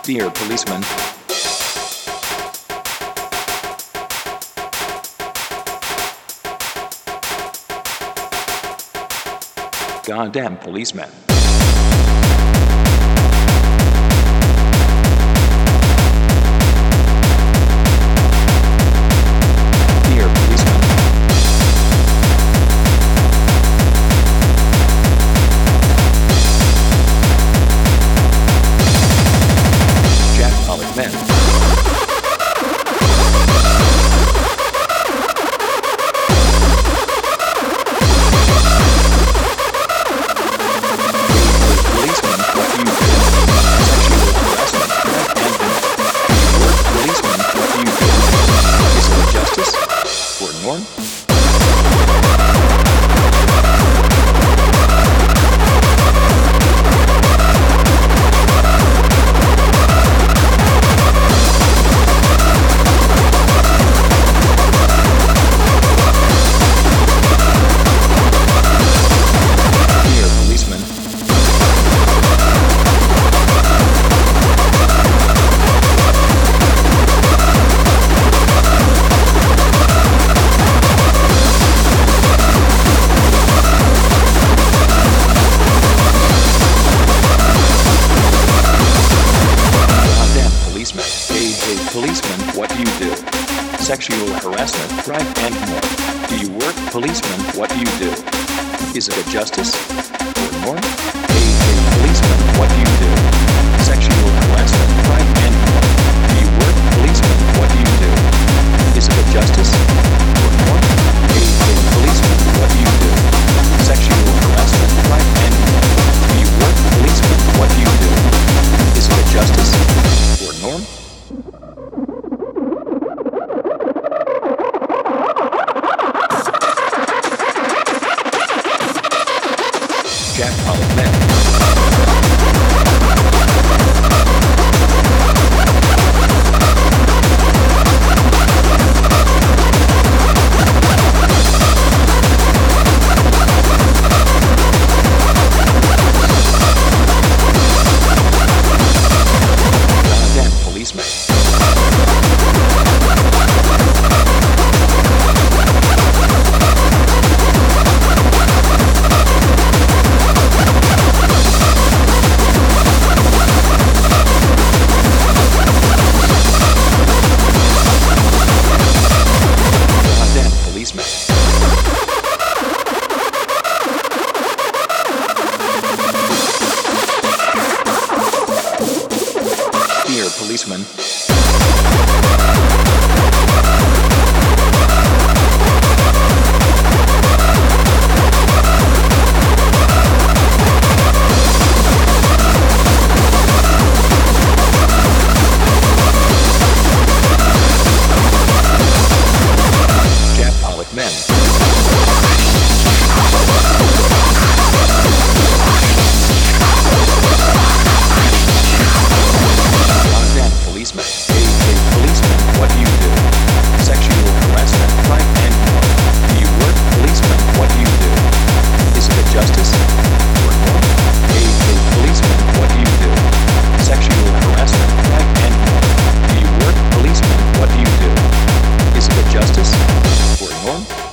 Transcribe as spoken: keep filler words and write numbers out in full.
Dear policeman. Goddamn policeman. Dear policeman. Jack Pollock Men. Norm? Policeman, what do you do? Sexual harassment, right, and more. Do you work? Policeman, what do you do? Is it a justice? Or more? Hey, hey, policeman, what do you do? Sexual harassment, right, and more. Do you work? Policeman, what do you do? Is it a justice? Or more? Hey, hey, policeman, what do you do? Sexual harassment, right, and more. Do you work? Policeman, what do you do? Is it a justice? Or norm? Jack Pollock Men. Goddamn policeman. Dear policeman. Jack Pollock Men. Policeman. Hey, hey, policeman, what do you do? Sexual harassment, right, and more. Do you work? Policeman, what do you do? Is it a justice? Or more? Hey, hey, policeman, what do you do? Sexual harassment, right, and more. Do you work? Policeman, what do you do? Is it a justice? Or norm?